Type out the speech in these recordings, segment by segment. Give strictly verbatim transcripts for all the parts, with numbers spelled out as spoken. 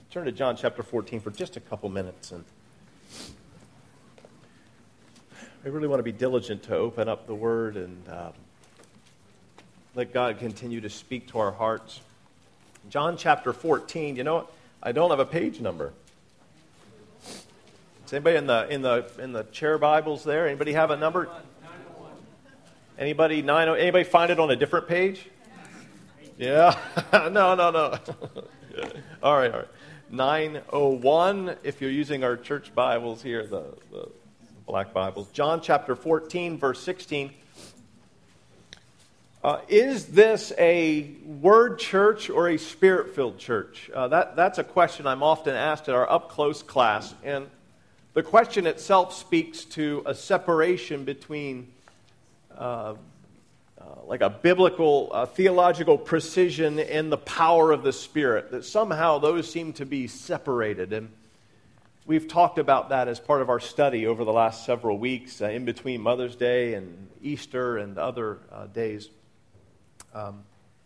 Turn to John chapter fourteen for just a couple minutes. And I really want to be diligent to open up the Word and uh, let God continue to speak to our hearts. John chapter fourteen, you know what? I don't have a page number. Does anybody in the in the in the chair Bibles there? Anybody have a number? Anybody nine? Anybody find it on a different page? Yeah. no, no, no. all right, all right. nine oh one. If you're using our church Bibles here, the, the black Bibles. John chapter fourteen, verse sixteen. Uh, is this a word church or a spirit-filled church? Uh, that that's a question I'm often asked at our up-close class, and the question itself speaks to a separation between uh, uh, like a biblical, uh, theological precision and the power of the Spirit, that somehow those seem to be separated. And we've talked about that as part of our study over the last several weeks, uh, in between Mother's Day and Easter and other uh, days. Um,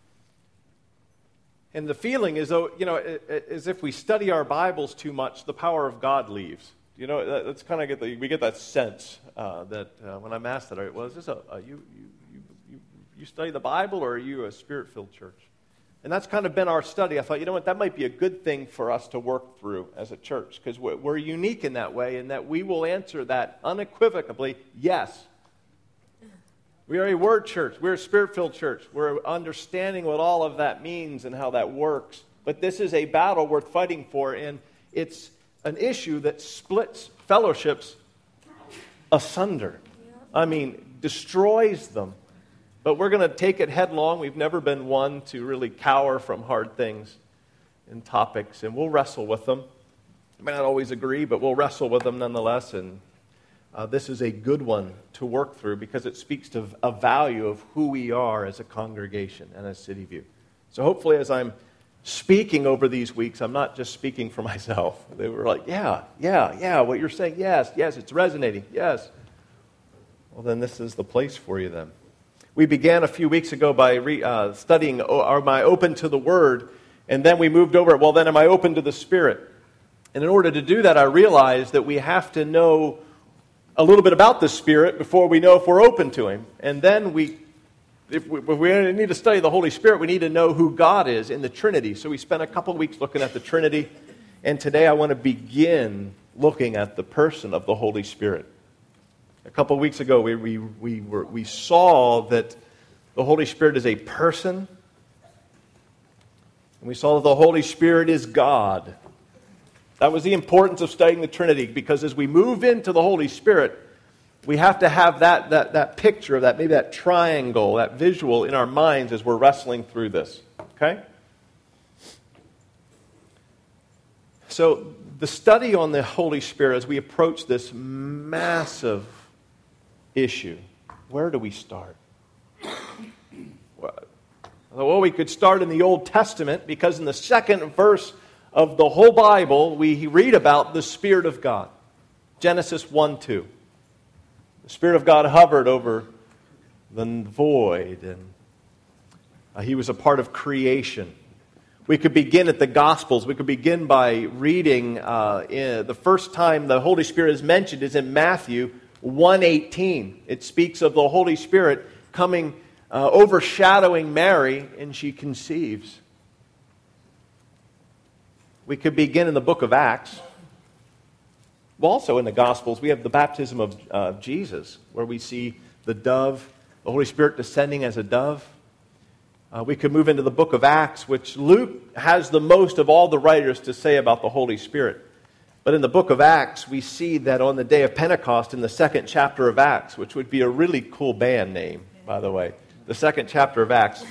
and the feeling is, though, you know, as if we study our Bibles too much, the power of God leaves. You know, that's kind of get the, we get that sense uh, that uh, when I'm asked that, all right, well, is this a, a you, you you you study the Bible, or are you a Spirit-filled church? And that's kind of been our study. I thought, you know what, that might be a good thing for us to work through as a church, because we're, we're unique in that way, in that we will answer that unequivocally, yes. We are a word church. We're a Spirit-filled church. We're understanding what all of that means and how that works. But this is a battle worth fighting for, and it's an issue that splits fellowships asunder. I mean, destroys them. But we're going to take it headlong. We've never been one to really cower from hard things and topics, and we'll wrestle with them. We may not always agree, but we'll wrestle with them nonetheless, and uh, this is a good one to work through because it speaks to a value of who we are as a congregation and as City View. So hopefully as I'm speaking over these weeks, I'm not just speaking for myself. They were like, yeah, yeah, yeah, what you're saying, yes, yes, it's resonating, yes. Well, then this is the place for you then. We began a few weeks ago by re, uh, studying, am I open to the Word? And then we moved over, well, then am I open to the Spirit? And in order to do that, I realized that we have to know a little bit about the Spirit before we know if we're open to Him. And then we If we, if we need to study the Holy Spirit, we need to know who God is in the Trinity. So we spent a couple of weeks looking at the Trinity, and today I want to begin looking at the person of the Holy Spirit. A couple of weeks ago, we we we, were, we saw that the Holy Spirit is a person, and we saw that the Holy Spirit is God. That was the importance of studying the Trinity, because as we move into the Holy Spirit, we have to have that, that, that picture of that, maybe that triangle, that visual in our minds as we're wrestling through this. Okay? So the study on the Holy Spirit as we approach this massive issue, where do we start? Well, we could start in the Old Testament, because in the second verse of the whole Bible, we read about the Spirit of God. Genesis one two. The Spirit of God hovered over the void, and uh, He was a part of creation. We could begin at the Gospels. We could begin by reading, uh, in, the first time the Holy Spirit is mentioned is in Matthew one eighteen. It speaks of the Holy Spirit coming, uh, overshadowing Mary, and she conceives. We could begin in the book of Acts. Well, also in the Gospels, we have the baptism of uh, Jesus, where we see the dove, the Holy Spirit descending as a dove. Uh, we could move into the book of Acts, which Luke has the most of all the writers to say about the Holy Spirit. But in the book of Acts, we see that on the day of Pentecost, in the second chapter of Acts, which would be a really cool band name, by the way, the second chapter of Acts.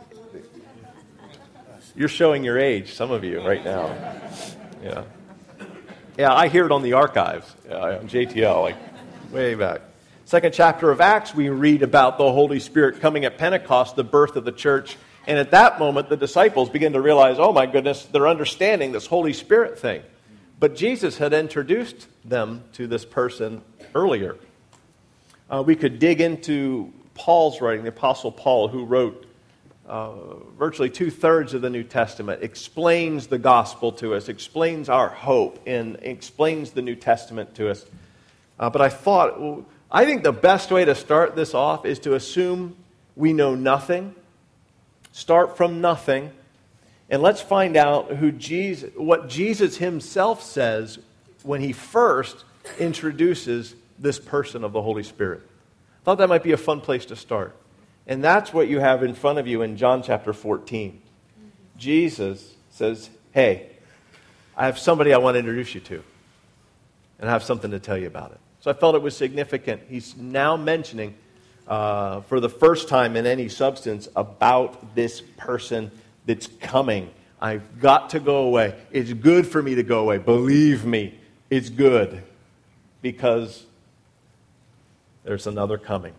You're showing your age, some of you, right now. Yeah. Yeah, I hear it on the archives, uh, on J T L, like way back. Second chapter of Acts, we read about the Holy Spirit coming at Pentecost, the birth of the church. And at that moment, the disciples begin to realize, oh my goodness, they're understanding this Holy Spirit thing. But Jesus had introduced them to this person earlier. Uh, we could dig into Paul's writing, the Apostle Paul, who wrote uh, virtually two-thirds of the New Testament, explains the gospel to us, explains our hope, and explains the New Testament to us. Uh, but I thought, well, I think the best way to start this off is to assume we know nothing, start from nothing, and let's find out who Jesus, what Jesus himself says when he first introduces this person of the Holy Spirit. I thought that might be a fun place to start. And that's what you have in front of you in John chapter fourteen. Jesus says, hey, I have somebody I want to introduce you to. And I have something to tell you about it. So I felt it was significant. He's now mentioning uh, for the first time in any substance about this person that's coming. I've got to go away. It's good for me to go away. Believe me, it's good. Because there's another coming.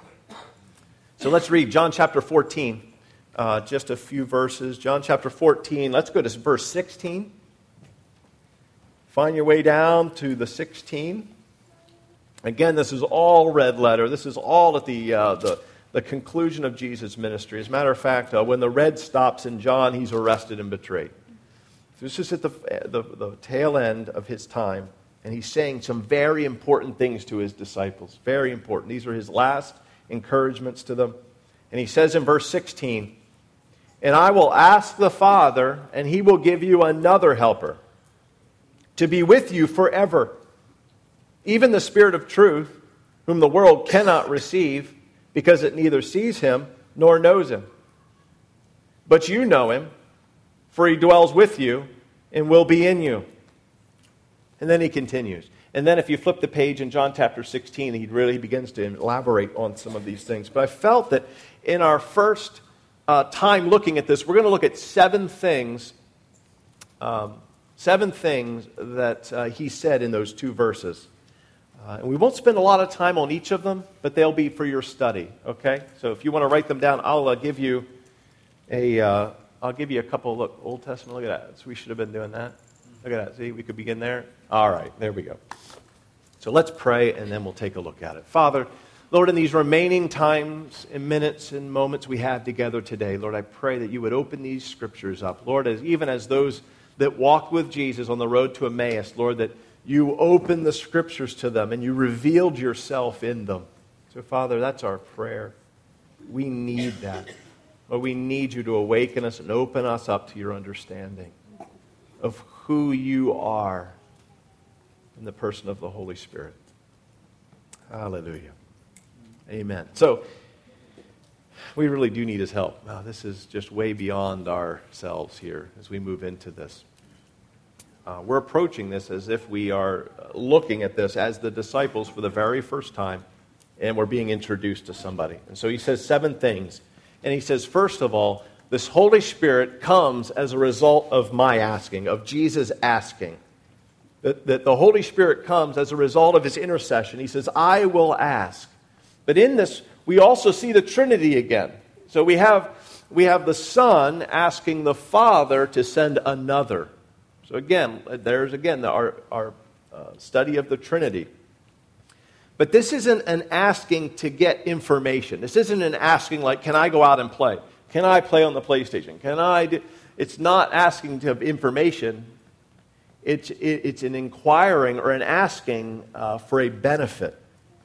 So let's read John chapter fourteen, uh, just a few verses. John chapter fourteen, let's go to verse sixteen. Find your way down to the sixteen. Again, this is all red letter. This is all at the, uh, the, the conclusion of Jesus' ministry. As a matter of fact, uh, when the red stops in John, he's arrested and betrayed. This is at the, the, the tail end of his time, and he's saying some very important things to his disciples. Very important. These are his last encouragements to them. And he says in verse sixteen, and I will ask the Father, and he will give you another helper to be with you forever, even the Spirit of truth, whom the world cannot receive, because it neither sees him nor knows him. But you know him, for he dwells with you and will be in you. And then he continues. And then if you flip the page in John chapter sixteen, he really begins to elaborate on some of these things. But I felt that in our first uh, time looking at this, we're going to look at seven things, um, seven things that uh, he said in those two verses. Uh, and we won't spend a lot of time on each of them, but they'll be for your study, okay? So if you want to write them down, I'll uh, give you a, uh, I'll give you a couple. Look, Old Testament, look at that. So we should have been doing that. Look at that. See, we could begin there. All right, there we go. So let's pray, and then we'll take a look at it. Father, Lord, in these remaining times and minutes and moments we have together today, Lord, I pray that you would open these scriptures up. Lord, as even as those that walked with Jesus on the road to Emmaus, Lord, that you opened the scriptures to them and you revealed yourself in them. So, Father, that's our prayer. We need that. Lord, we need you to awaken us and open us up to your understanding of who you are in the person of the Holy Spirit. Hallelujah. Amen. So, we really do need his help. Now, this is just way beyond ourselves here as we move into this. Uh, we're approaching this as if we are looking at this as the disciples for the very first time, and we're being introduced to somebody. And so he says seven things. And he says, first of all, this Holy Spirit comes as a result of my asking, of Jesus asking. That, that the Holy Spirit comes as a result of his intercession. He says, I will ask. But in this, we also see the Trinity again. So we have, we have the Son asking the Father to send another. So again, there's again the, our, our uh, study of the Trinity. But this isn't an asking to get information. This isn't an asking like, can I go out and play? Can I play on the PlayStation? Can I do... It's not asking to have information. It's, it, it's an inquiring or an asking uh, for a benefit.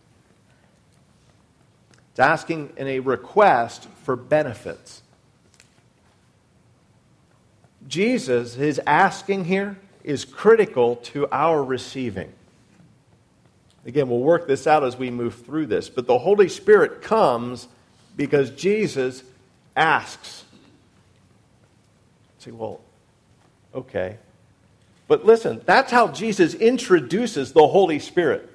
It's asking in a request for benefits. Jesus, his asking here, is critical to our receiving. Again, we'll work this out as we move through this. But the Holy Spirit comes because Jesus asks. Say, well, okay. But listen, that's how Jesus introduces the Holy Spirit.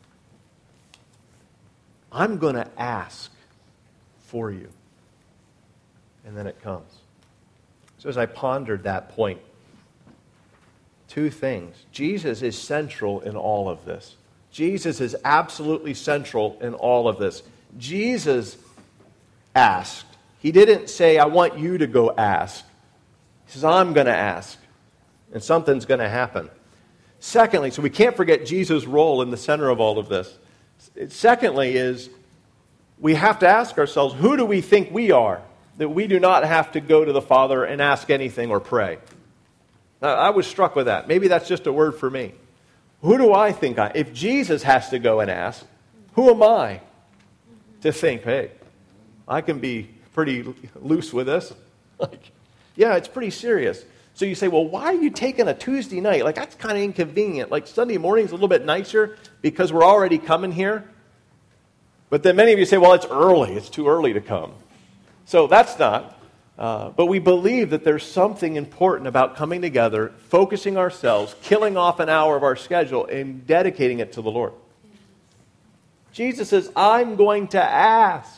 I'm going to ask for you. And then it comes. So as I pondered that point, two things. Jesus is central in all of this. Jesus is absolutely central in all of this. Jesus asked. He didn't say, I want you to go ask. He says, I'm going to ask. And something's going to happen. Secondly, so we can't forget Jesus' role in the center of all of this. Secondly is, we have to ask ourselves, who do we think we are? that we do not have to go to the Father and ask anything or pray. Now, I was struck with that. Maybe that's just a word for me. Who do I think I... If Jesus has to go and ask, who am I to think, hey, I can be pretty loose with this? Like, yeah, it's pretty serious. So you say, well, why are you taking a Tuesday night? Like, that's kind of inconvenient. Like, Sunday morning's a little bit nicer because we're already coming here. But then many of you say, well, it's early. It's too early to come. So that's not. Uh, but we believe that there's something important about coming together, focusing ourselves, killing off an hour of our schedule, and dedicating it to the Lord. Jesus says, I'm going to ask.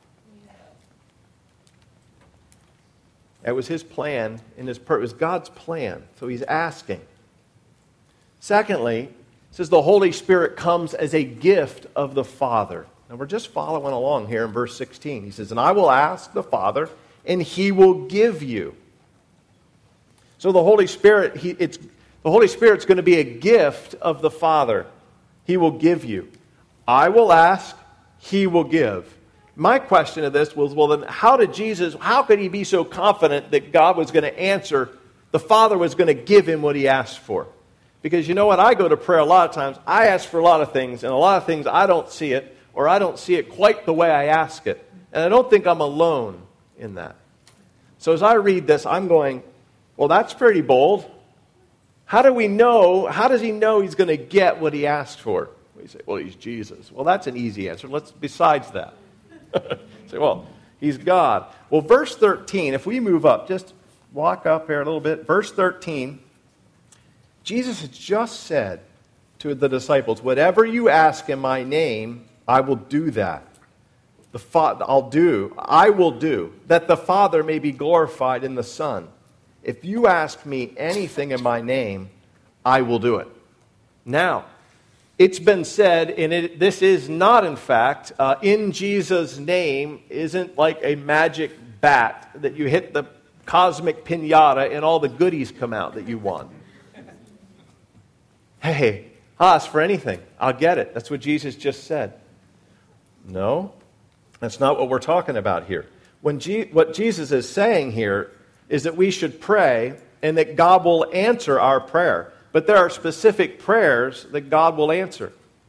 That was his plan, and his purpose. It was God's plan. So he's asking. Secondly, it says the Holy Spirit comes as a gift of the Father. Now we're just following along here in verse sixteen. He says, and I will ask the Father, and he will give you. So the Holy Spirit, he, it's, the Holy Spirit's going to be a gift of the Father. He will give you. I will ask, he will give. My question to this was, well, then how did Jesus, how could he be so confident that God was going to answer, the Father was going to give him what he asked for? Because you know what, I go to prayer a lot of times, I ask for a lot of things, and a lot of things I don't see it, or I don't see it quite the way I ask it. And I don't think I'm alone in that. So as I read this, I'm going, well, that's pretty bold. How do we know, how does he know he's going to get what he asked for? We say, well, he's Jesus. Well, that's an easy answer. Let's, besides that. Say, well, he's God. Well, verse thirteen, if we move up, just walk up here a little bit. Verse thirteen, Jesus has just said to the disciples, whatever you ask in my name, I will do that. The fa- I'll do, I will do, that the Father may be glorified in the Son. If you ask me anything in my name, I will do it. Now, it's been said, and it, this is not, in fact, uh, in Jesus' name isn't like a magic bat that you hit the cosmic piñata and all the goodies come out that you want. Hey, ask for anything. I'll get it. That's what Jesus just said. No, that's not what we're talking about here. When G- what Jesus is saying here is that we should pray and that God will answer our prayer. But there are specific prayers that God will answer.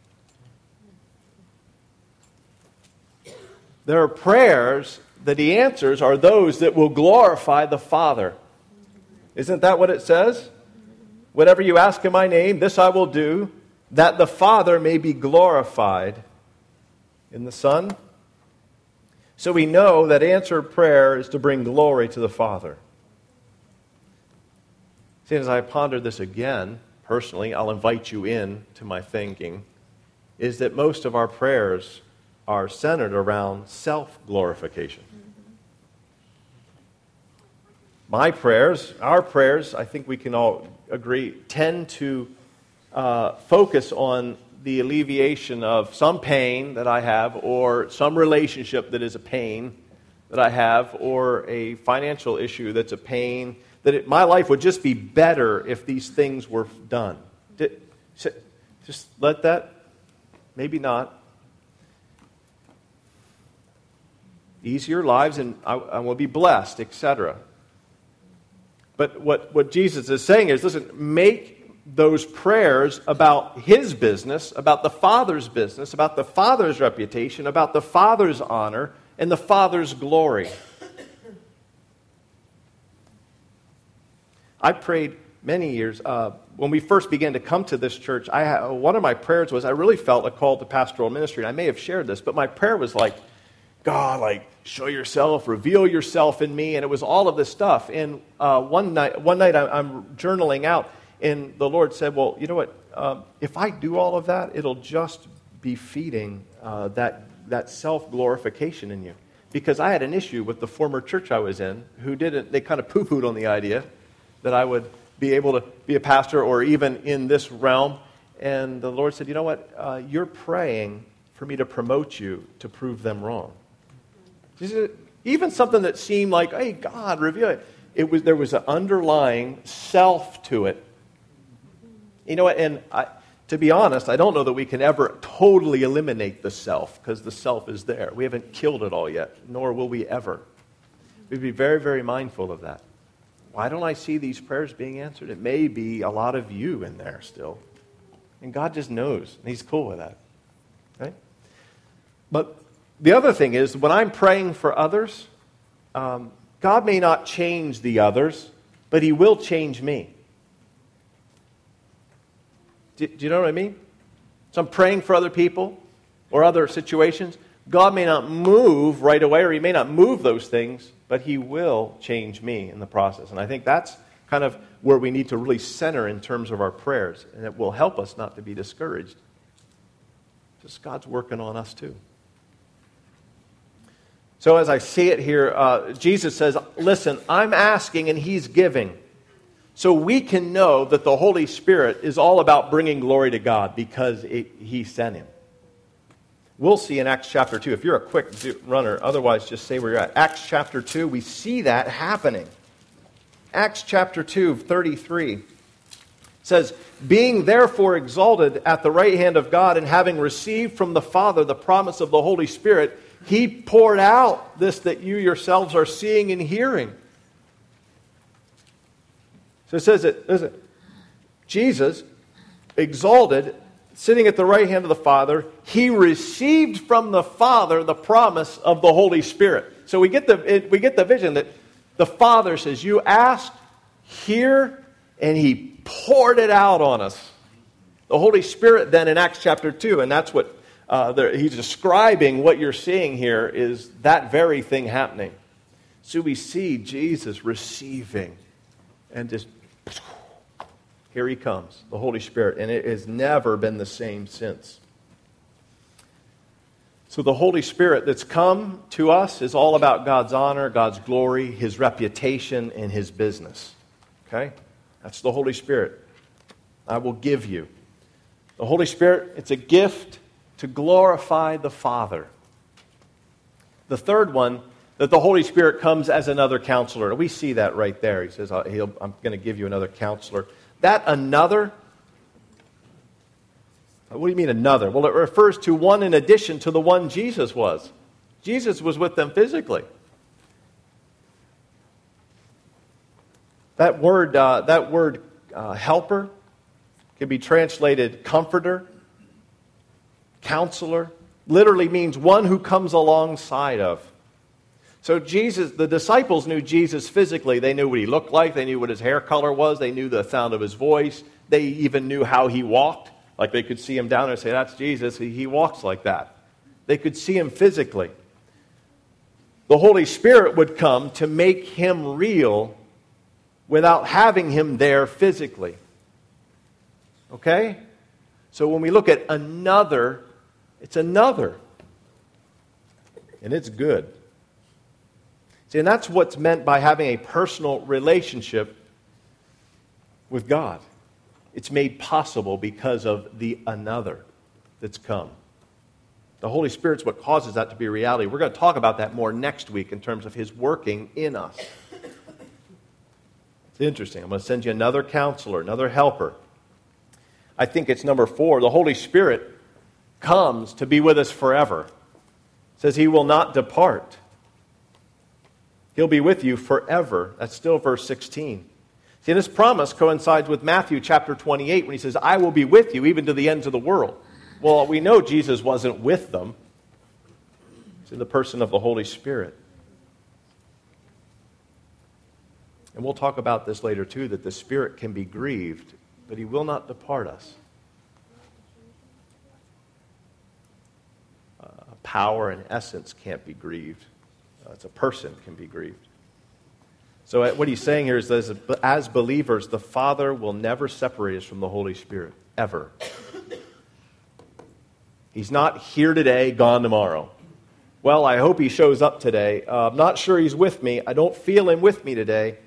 There are prayers that he answers are those that will glorify the Father. Isn't that what it says? Whatever you ask in my name, this I will do, that the Father may be glorified in the Son. So we know that answered prayer is to bring glory to the Father. See, as I pondered this again, personally, I'll invite you in to my thinking, is that most of our prayers are centered around self-glorification. My prayers, our prayers, I think we can all agree, tend to uh, focus on the alleviation of some pain that I have, or some relationship that is a pain that I have, or a financial issue that's a pain, that it, my life would just be better if these things were done. Did, just let that, maybe not. Easier lives, and I, I will be blessed, et cetera. But what, what Jesus is saying is, listen, make those prayers about his business, about the Father's business, about the Father's reputation, about the Father's honor, and the Father's glory. I prayed many years. Uh, when we first began to come to this church, I ha- one of my prayers was I really felt a call to pastoral ministry. And I may have shared this, but my prayer was like, God, like, show yourself, reveal yourself in me. And it was all of this stuff. And uh, one night, one night I, I'm journaling out, and the Lord said, well, you know what? Um, if I do all of that, it'll just be feeding uh, that, that self-glorification in you. Because I had an issue with the former church I was in, who didn't, they kind of poo-pooed on the idea that I would be able to be a pastor or even in this realm. And the Lord said, you know what? Uh, you're praying for me to promote you to prove them wrong. Even something that seemed like, hey, God, reveal it. It was, there was an underlying self to it. You know what? And I, to be honest, I don't know that we can ever totally eliminate the self, because the self is there. We haven't killed it all yet, nor will we ever. We'd be very, very mindful of that. Why don't I see these prayers being answered? It may be a lot of you in there still. And God just knows, and He's cool with that. Right? But the other thing is, when I'm praying for others, um, God may not change the others, but He will change me. Do, do you know what I mean? So I'm praying for other people or other situations. God may not move right away, or He may not move those things, but He will change me in the process. And I think that's kind of where we need to really center in terms of our prayers. And it will help us not to be discouraged. Just God's working on us too. So as I see it here, uh, Jesus says, listen, I'm asking and He's giving. So we can know that the Holy Spirit is all about bringing glory to God because it, He sent Him. We'll see in Acts chapter two. If you're a quick runner, otherwise just say where you're at. Acts chapter two, we see that happening. Acts chapter two, thirty-three says, being therefore exalted at the right hand of God and having received from the Father the promise of the Holy Spirit, He poured out this that you yourselves are seeing and hearing. So it says that listen, Jesus, exalted, sitting at the right hand of the Father, He received from the Father the promise of the Holy Spirit. So we get the we get the vision that the Father says, you asked here, and He poured it out on us. The Holy Spirit then in Acts chapter two, and that's what uh, He's describing what you're seeing here is that very thing happening. So we see Jesus receiving and just here He comes, the Holy Spirit, and it has never been the same since. So the Holy Spirit that's come to us is all about God's honor, God's glory, His reputation, and His business. Okay? That's the Holy Spirit. I will give you. The Holy Spirit, it's a gift to glorify the Father. The third one, that the Holy Spirit comes as another counselor. We see that right there. He says, He'll, I'm going to give you another counselor. That another, what do you mean another? Well, it refers to one in addition to the one Jesus was. Jesus was with them physically. That word, uh, that word uh, helper can be translated comforter, counselor. Literally means one who comes alongside of. So Jesus, the disciples knew Jesus physically. They knew what He looked like. They knew what His hair color was. They knew the sound of His voice. They even knew how He walked. Like they could see Him down there and say, that's Jesus. He, he walks like that. They could see Him physically. The Holy Spirit would come to make Him real without having Him there physically. Okay? So when we look at another, it's another. And it's good. See, and that's what's meant by having a personal relationship with God. It's made possible because of the another that's come. The Holy Spirit's what causes that to be a reality. We're going to talk about that more next week in terms of His working in us. It's interesting. I'm going to send you another counselor, another helper. I think it's number four. The Holy Spirit comes to be with us forever. It says He will not depart. He'll be with you forever. That's still verse sixteen. See, this promise coincides with Matthew chapter twenty-eight when He says, I will be with you even to the ends of the world. Well, we know Jesus wasn't with them. It's in the person of the Holy Spirit. And we'll talk about this later too, that the Spirit can be grieved, but He will not depart us. Uh, power and essence can't be grieved. Uh, it's a person can be grieved. So uh, what He's saying here is that as believers, the Father will never separate us from the Holy Spirit, ever. He's not here today, gone tomorrow. Well, I hope He shows up today. Uh, I'm not sure He's with me. I don't feel Him with me today.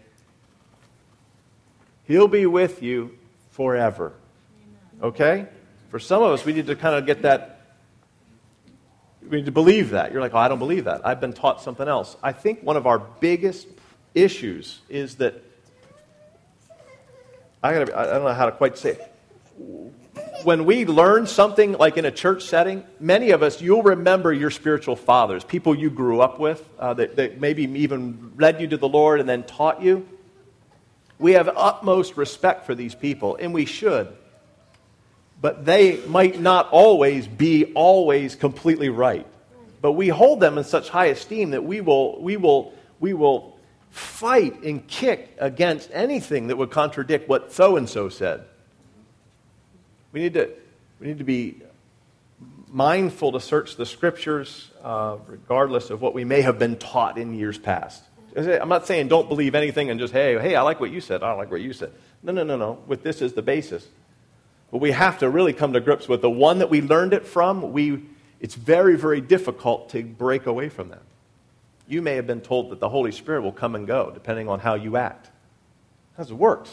He'll be with you forever. Okay? For some of us, we need to kind of get that. We need to believe that. You're like, oh, I don't believe that. I've been taught something else. I think one of our biggest issues is that, I gotta, I don't know how to quite say it. when we learn something like in a church setting, many of us, you'll remember your spiritual fathers, people you grew up with, uh, that, that maybe even led you to the Lord and then taught you. We have utmost respect for these people, and we should. But they might not always be always completely right. But we hold them in such high esteem that we will, we will, we will fight and kick against anything that would contradict what so-and-so said. We need to, we need to be mindful to search the Scriptures, uh, regardless of what we may have been taught in years past. I'm not saying don't believe anything and just, hey, hey, I like what you said. I don't like what you said. No, no, no, no. With this as the basis. But we have to really come to grips with the one that we learned it from. We, it's very, very difficult to break away from that. You may have been told that the Holy Spirit will come and go, depending on how you act. That's how it works.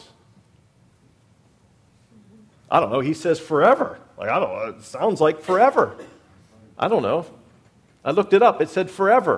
I don't know. He says forever. Like, I don't know. It sounds like forever. I don't know. I looked it up. It said forever.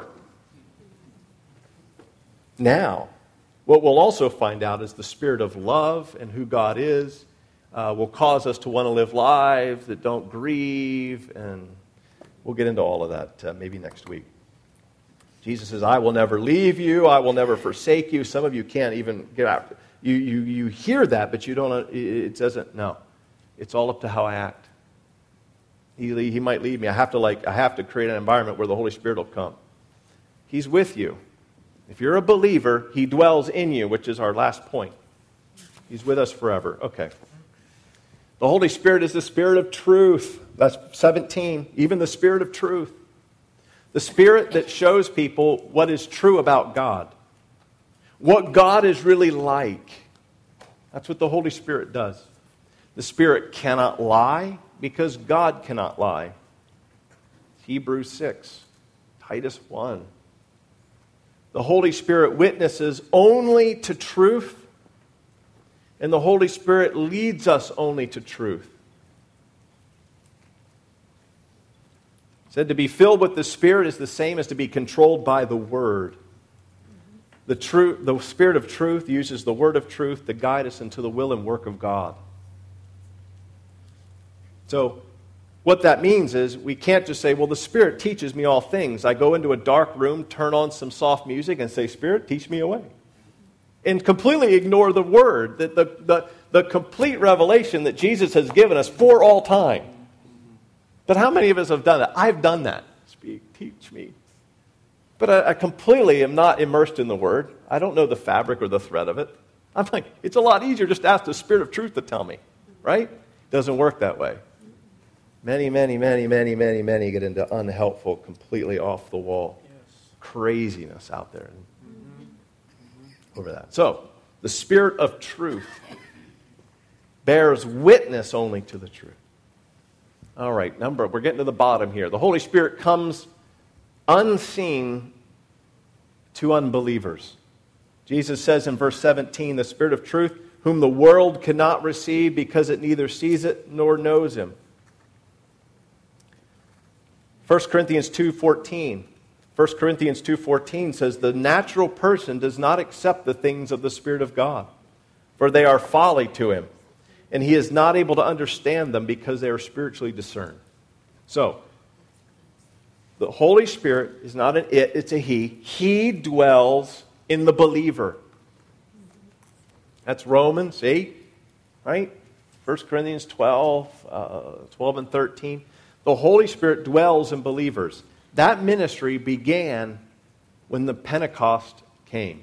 Now, what we'll also find out is the spirit of love and who God is uh, will cause us to want to live lives that don't grieve, and we'll get into all of that uh, maybe next week. Jesus says, I will never leave you, I will never forsake you. Some of you can't even get out. You, you, you hear that, but you don't, it doesn't, no. It's all up to how I act. He, he might leave me. I have to like, I have to create an environment where the Holy Spirit will come. He's with you. If you're a believer, He dwells in you, which is our last point. He's with us forever. Okay. The Holy Spirit is the Spirit of truth. That's seventeen. Even the Spirit of truth. The Spirit that shows people what is true about God. What God is really like. That's what the Holy Spirit does. The Spirit cannot lie because God cannot lie. Hebrews six. Titus one. The Holy Spirit witnesses only to truth, and the Holy Spirit leads us only to truth. It said to be filled with the Spirit is the same as to be controlled by the Word. The, truth, the Spirit of truth uses the Word of truth to guide us into the will and work of God. So, what that means is we can't just say, well, the Spirit teaches me all things. I go into a dark room, turn on some soft music, and say, Spirit, teach me away. And completely ignore the Word, the, the, the, the complete revelation that Jesus has given us for all time. But how many of us have done that? I've done that. Speak, teach me. But I, I completely am not immersed in the Word. I don't know the fabric or the thread of it. I'm like, it's a lot easier just to ask the Spirit of truth to tell me, right? It doesn't work that way. Many, many, many, many, many, many get into unhelpful, completely off the wall yes. craziness out there mm-hmm. over that. So, the Spirit of truth bears witness only to the truth. All right, number, we're getting to the bottom here. The Holy Spirit comes unseen to unbelievers. Jesus says in verse seventeen, the Spirit of truth, whom the world cannot receive because it neither sees it nor knows Him. First Corinthians two fourteen. First Corinthians two fourteen says, the natural person does not accept the things of the Spirit of God, for they are folly to him, and he is not able to understand them because they are spiritually discerned. So, the Holy Spirit is not an it, it's a He. He dwells in the believer. That's Romans eight, right? First Corinthians twelve, uh, twelve and thirteen. The Holy Spirit dwells in believers. That ministry began when the Pentecost came.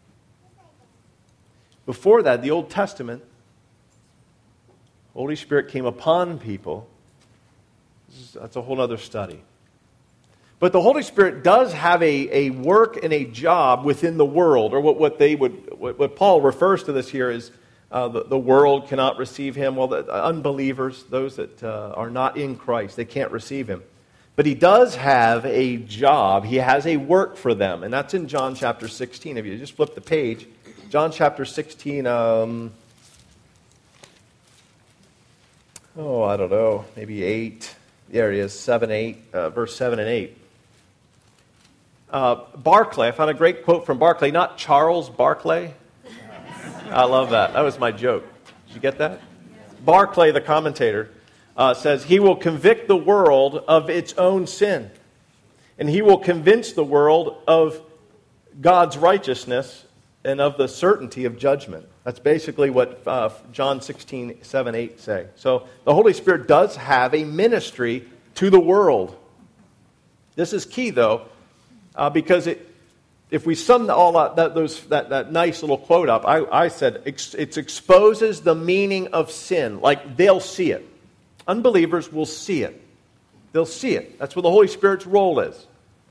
Before that, the Old Testament, Holy Spirit came upon people. That's a whole other study. But the Holy Spirit does have a, a work and a job within the world, or what, what they would, what, what Paul refers to this here is uh, the, the world cannot receive him. Well, the unbelievers, those that uh, are not in Christ, they can't receive him. But he does have a job. He has a work for them, and that's in John chapter sixteen. If you just flip the page, John chapter sixteen. Um, oh, I don't know, maybe eight. There he is, seven, eight, uh, verse seven and eight. Uh, Barclay, I found a great quote from Barclay, not Charles Barclay. I love that. That was my joke. Did you get that? Barclay, the commentator, uh, says, He will convict the world of its own sin, and He will convince the world of God's righteousness and of the certainty of judgment. That's basically what uh, John sixteen, seven, eight say. So the Holy Spirit does have a ministry to the world. This is key, though, uh, because it, if we sum all that, that, those, that, that nice little quote up, I, I said ex, it exposes the meaning of sin. Like, they'll see it. Unbelievers will see it. They'll see it. That's what the Holy Spirit's role is.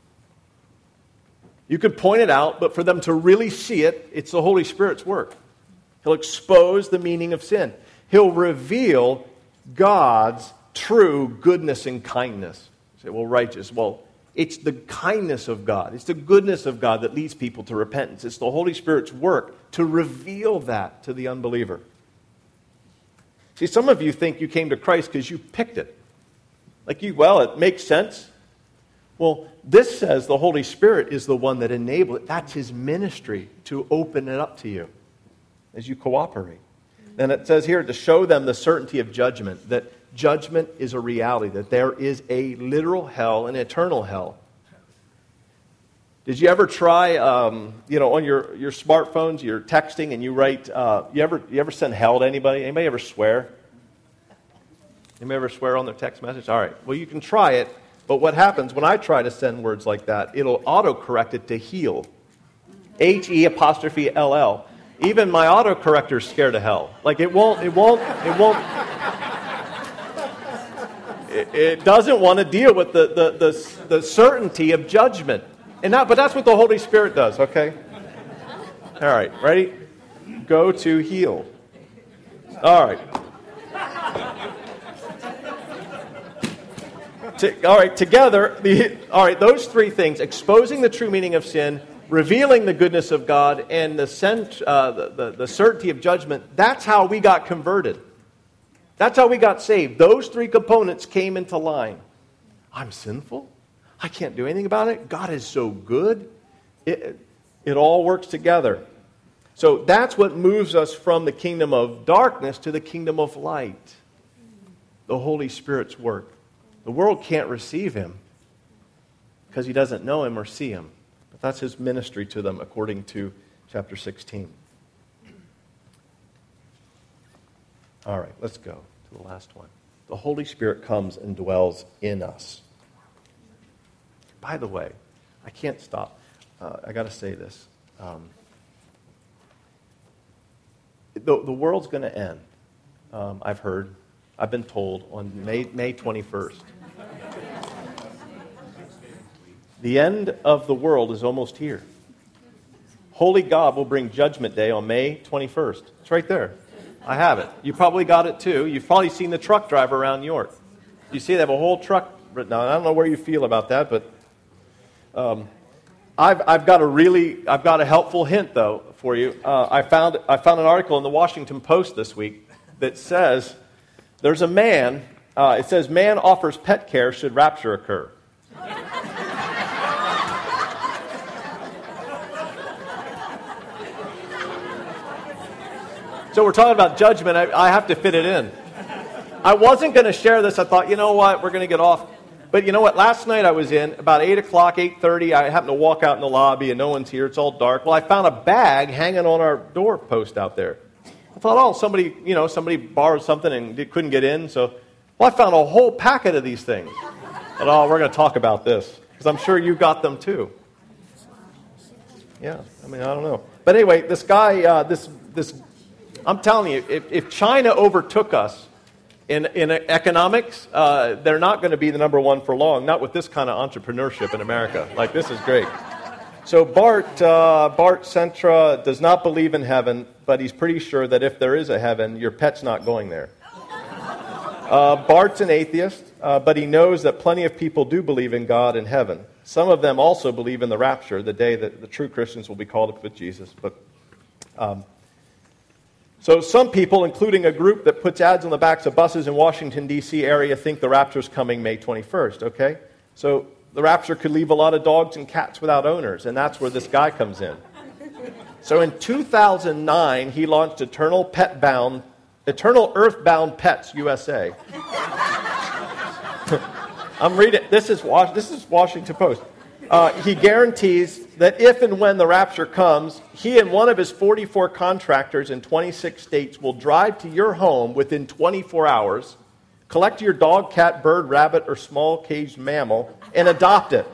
You could point it out, but for them to really see it, it's the Holy Spirit's work. He'll expose the meaning of sin. He'll reveal God's true goodness and kindness. You say, well, righteous. Well, it's the kindness of God. It's the goodness of God that leads people to repentance. It's the Holy Spirit's work to reveal that to the unbeliever. See, some of you think you came to Christ because you picked it. Like you, well, it makes sense. Well, this says the Holy Spirit is the one that enabled it. That's His ministry to open it up to you as you cooperate. Then it says here to show them the certainty of judgment, that judgment is a reality, that there is a literal hell, an eternal hell. Did you ever try, um, you know, on your, your smartphones, you're texting and you write, uh, you ever you ever send hell to anybody? Anybody ever swear? Anybody ever swear on their text message? All right, well, you can try it, but what happens when I try to send words like that, it'll auto-correct it to heal. H E apostrophe L L. Even my autocorrector's scared of hell. Like, it won't, it won't, it won't... It, it doesn't want to deal with the, the, the, the certainty of judgment. And that, but that's what the Holy Spirit does, okay? All right, ready? Go to heal. All right. To, all right, together, the, all right, those three things, exposing the true meaning of sin, revealing the goodness of God, and the, cent, uh, the, the, the certainty of judgment, that's how we got converted. That's how we got saved. Those three components came into line. I'm sinful. I can't do anything about it. God is so good. It, it all works together. So that's what moves us from the kingdom of darkness to the kingdom of light. The Holy Spirit's work. The world can't receive Him because he doesn't know Him or see Him. But that's His ministry to them according to chapter sixteen. All right, let's go to the last one. The Holy Spirit comes and dwells in us. By the way, I can't stop. Uh, I got to say this. Um, the, the world's going to end. Um, I've heard. I've been told on May, May twenty-first. The end of the world is almost here. Holy God will bring Judgment Day on May twenty-first. It's right there. I have it. You probably got it too. You've probably seen the truck drive around York. You see they have a whole truck written down. I don't know where you feel about that, but um, I've I've got a really I've got a helpful hint though for you. Uh, I found I found an article in the Washington Post this week that says there's a man. Uh, it says man offers pet care should rapture occur. So we're talking about judgment. I, I have to fit it in. I wasn't going to share this. I thought, you know what, we're going to get off. But you know what, last night I was in, about eight o'clock, eight thirty, I happened to walk out in the lobby and no one's here. It's all dark. Well, I found a bag hanging on our doorpost out there. I thought, oh, somebody, you know, somebody borrowed something and couldn't get in. So, well, I found a whole packet of these things. I thought, oh, we're going to talk about this. Because I'm sure you got them too. Yeah, I mean, I don't know. But anyway, this guy, uh, this this... I'm telling you, if, if China overtook us in, in economics, uh, they're not going to be the number one for long, not with this kind of entrepreneurship in America. Like, this is great. So Bart, uh, Bart Centra does not believe in heaven, but he's pretty sure that if there is a heaven, your pet's not going there. Uh, Bart's an atheist, uh, but he knows that plenty of people do believe in God and heaven. Some of them also believe in the rapture, the day that the true Christians will be called up with Jesus. But... Um, So some people, including a group that puts ads on the backs of buses in Washington, D C area, think the rapture is coming May twenty-first, okay? So the rapture could leave a lot of dogs and cats without owners, and that's where this guy comes in. So in two thousand nine, he launched Eternal Pet Bound, Eternal Earthbound Pets U S A. I'm reading. This is Was- This is Washington Post. Uh, he guarantees that if and when the rapture comes, he and one of his forty-four contractors in twenty-six states will drive to your home within twenty-four hours, collect your dog, cat, bird, rabbit, or small caged mammal, and adopt it.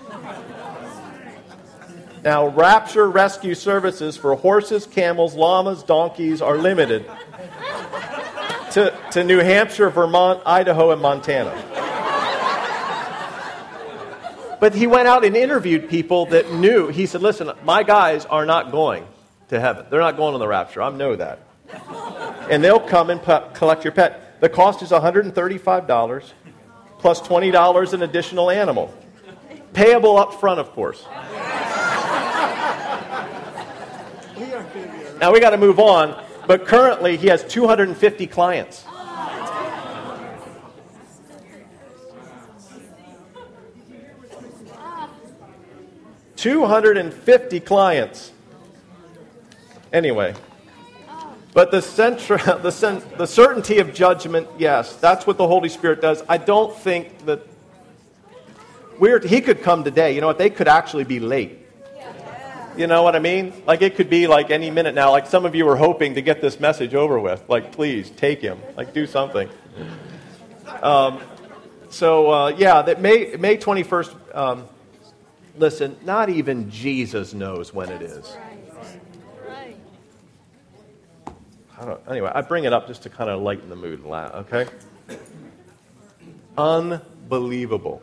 Now, rapture rescue services for horses, camels, llamas, donkeys are limited to, to New Hampshire, Vermont, Idaho, and Montana. But he went out and interviewed people that knew. He said, listen, my guys are not going to heaven. They're not going on the rapture. I know that. And they'll come and put, collect your pet. The cost is one hundred thirty-five dollars plus twenty dollars an additional animal. Payable up front, of course. Now we got to move on, but currently he has two hundred fifty clients. two hundred fifty clients. Anyway, but the centra, the, cen, the certainty of judgment, yes, that's what the Holy Spirit does. I don't think that we're, he could come today. You know what? They could actually be late. You know what I mean? Like it could be like any minute now. Like some of you are hoping to get this message over with. Like, please take him. Like, do something. Um, so uh, yeah, that May May twenty-first. Um, listen, not even Jesus knows when it is. I don't, anyway, I bring it up just to kind of lighten the mood and laugh. Okay. Unbelievable.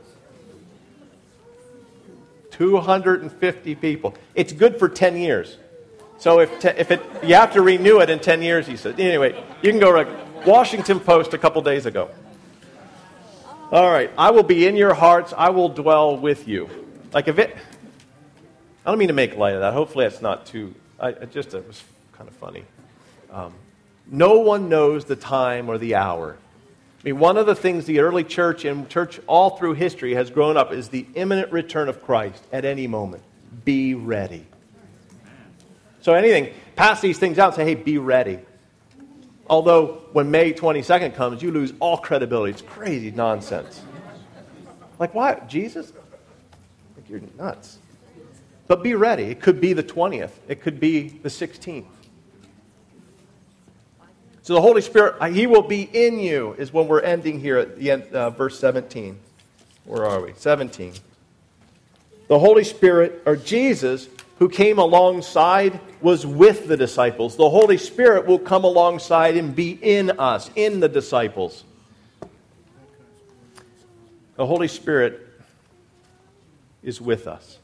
two hundred fifty people. It's good for ten years. So if te- if it you have to renew it in ten years, he said. Anyway, you can go to Washington Post a couple days ago. All right, I will be in your hearts. I will dwell with you. Like if it, I don't mean to make light of that. Hopefully, it's not too. I, I just it was kind of funny. Um, no one knows the time or the hour. I mean, one of the things the early church and church all through history has grown up is the imminent return of Christ at any moment. Be ready. So anything, pass these things out and say, hey, be ready. Although when May twenty-second comes, you lose all credibility. It's crazy nonsense. Like, why? Jesus? Like, you're nuts. But be ready. It could be the twentieth. It could be the sixteenth. So the Holy Spirit, He will be in you, is when we're ending here at the end, uh, verse seventeen. Where are we? seventeen. The Holy Spirit, or Jesus, who came alongside, was with the disciples. The Holy Spirit will come alongside and be in us, in the disciples. The Holy Spirit is with us.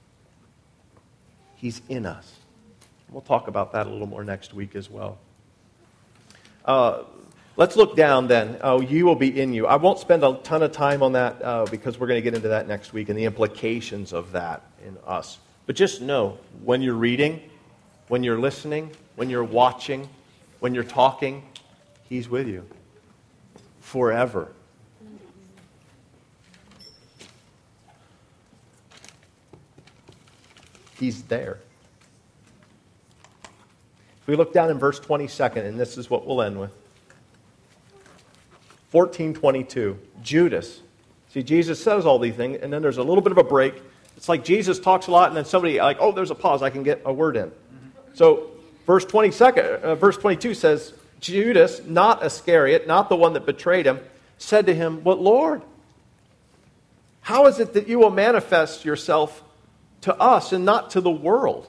He's in us. We'll talk about that a little more next week as well. Uh, let's look down then. Oh, you will be in you. I won't spend a ton of time on that uh, because we're going to get into that next week and the implications of that in us. But just know, when you're reading, when you're listening, when you're watching, when you're talking, He's with you forever. He's there. If we look down in verse twenty-second, and this is what we'll end with. fourteen twenty-two, Judas. See, Jesus says all these things, and then there's a little bit of a break. It's like Jesus talks a lot, and then somebody, like, oh, there's a pause, I can get a word in. So, verse twenty-second, uh, verse twenty-two says, Judas, not Iscariot, not the one that betrayed him, said to him, "But Lord, how is it that you will manifest yourself to us and not to the world?"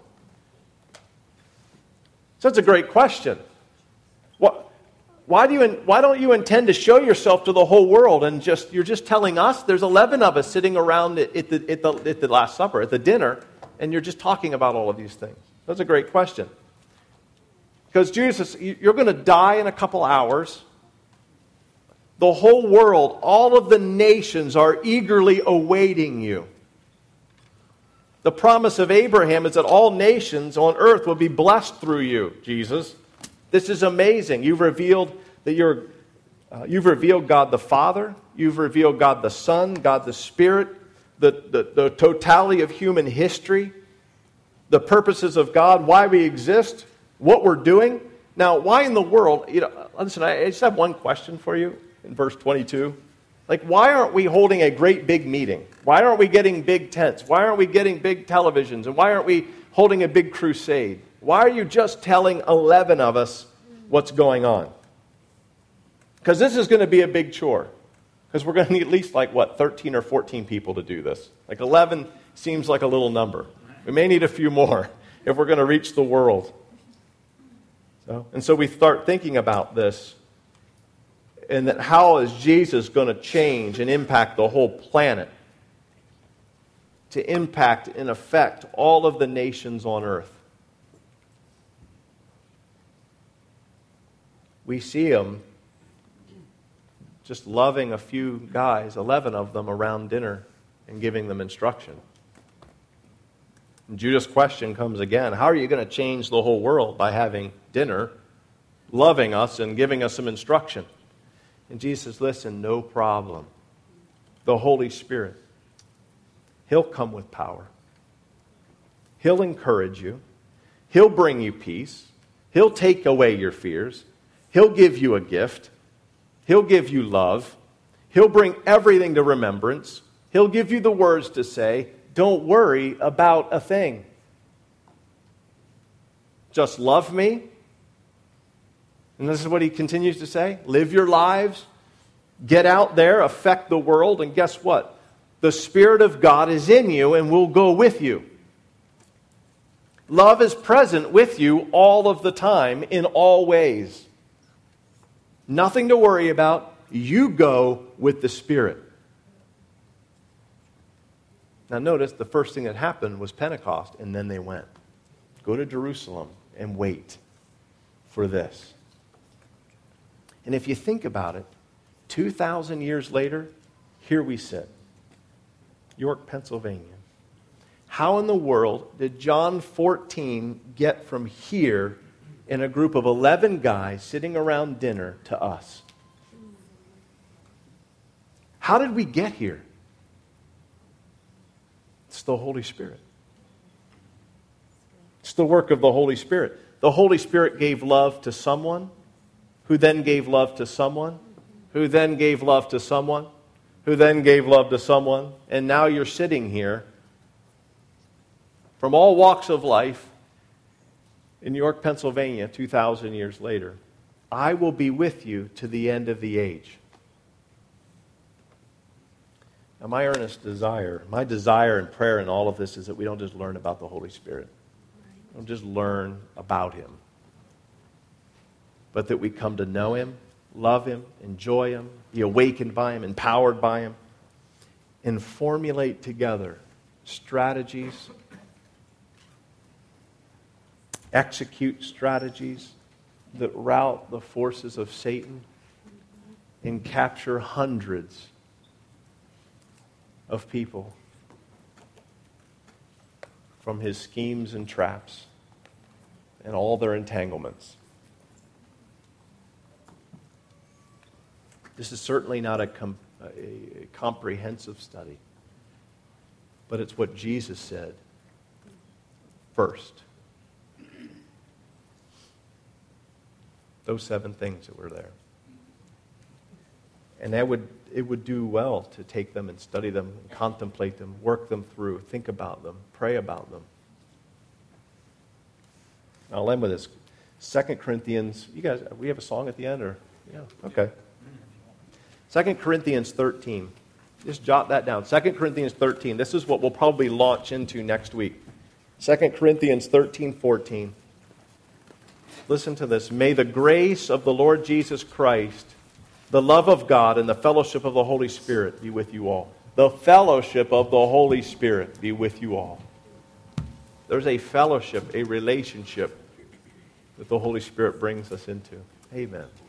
So that's a great question. What, why do you? Why don't you intend to show yourself to the whole world and just you're just telling us? There's eleven of us sitting around at, at, the, at, the, at the Last Supper, at the dinner, and you're just talking about all of these things. That's a great question. Because Jesus, you're going to die in a couple hours. The whole world, all of the nations are eagerly awaiting you. The promise of Abraham is that all nations on earth will be blessed through you, Jesus. This is amazing. You've revealed that you're, uh, you've revealed God the Father. You've revealed God the Son, God the Spirit, the, the, the totality of human history, the purposes of God, why we exist, what we're doing. Now, why in the world, you know, listen, I just have one question for you in verse twenty-two. Like, why aren't we holding a great big meeting? Why aren't we getting big tents? Why aren't we getting big televisions? And why aren't we holding a big crusade? Why are you just telling eleven of us what's going on? Because this is going to be a big chore. Because we're going to need at least, like, what, thirteen or fourteen people to do this. Like, eleven seems like a little number. We may need a few more if we're going to reach the world. So, and so we start thinking about this, and that how is Jesus going to change and impact the whole planet, to impact and affect all of the nations on earth. We see him just loving a few guys, eleven of them, around dinner and giving them instruction. And Judas' question comes again, how are you going to change the whole world by having dinner, loving us, and giving us some instruction? And Jesus says, listen, no problem. The Holy Spirit, He'll come with power. He'll encourage you. He'll bring you peace. He'll take away your fears. He'll give you a gift. He'll give you love. He'll bring everything to remembrance. He'll give you the words to say. Don't worry about a thing. Just love me. And this is what he continues to say. Live your lives. Get out there. Affect the world. And guess what? The Spirit of God is in you and will go with you. Love is present with you all of the time, in all ways. Nothing to worry about. You go with the Spirit. Now notice the first thing that happened was Pentecost, and then they went. Go to Jerusalem and wait for this. And if you think about it, two thousand years later, here we sit. York, Pennsylvania. How in the world did John fourteen get from here in a group of eleven guys sitting around dinner to us? How did we get here? It's the Holy Spirit. It's the work of the Holy Spirit. The Holy Spirit gave love to someone, who then gave love to someone, who then gave love to someone, who then gave love to someone, and now you're sitting here from all walks of life in York, Pennsylvania, two thousand years later. I will be with you to the end of the age. Now, my earnest desire, my desire and prayer in all of this is that we don't just learn about the Holy Spirit. We don't just learn about Him. But that we come to know Him, love Him, enjoy Him, be awakened by Him, empowered by Him, and formulate together strategies, execute strategies that rout the forces of Satan and capture hundreds of people from his schemes and traps and all their entanglements. This is certainly not a, com- a comprehensive study, but it's what Jesus said first. Those seven things that were there. And that would it would do well to take them and study them, and contemplate them, work them through, think about them, pray about them. I'll end with this. Second Corinthians, you guys, we have a song at the end? Or yeah, okay. Second Corinthians thirteen. Just jot that down. Second Corinthians thirteen. This is what we'll probably launch into next week. Second Corinthians thirteen, fourteen. Listen to this. May the grace of the Lord Jesus Christ, the love of God, and the fellowship of the Holy Spirit be with you all. The fellowship of the Holy Spirit be with you all. There's a fellowship, a relationship that the Holy Spirit brings us into. Amen.